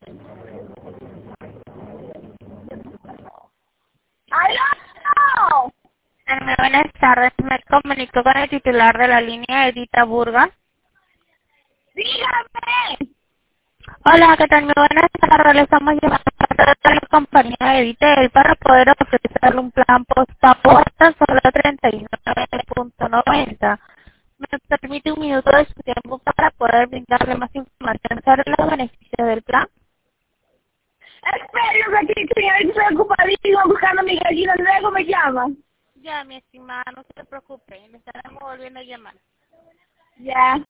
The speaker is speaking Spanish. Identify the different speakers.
Speaker 1: ¡Aló!
Speaker 2: Buenas tardes, me comunico con el titular de la línea, Edita Burga.
Speaker 1: ¡Dígame!
Speaker 2: Hola, ¿qué tal? Muy buenas tardes, le estamos llamando a la compañía Editel para poder ofrecerle un plan postpago hasta solo 39.90. ¿Me permite un minuto de su tiempo para poder brindarle más información sobre los beneficios del plan?
Speaker 1: Espere un ratito, señorita, estoy ocupadísimo buscando a mi gallina, luego me llama.
Speaker 2: Ya, mi estimada, no se preocupe, le estaremos volviendo a llamar.
Speaker 1: Ya.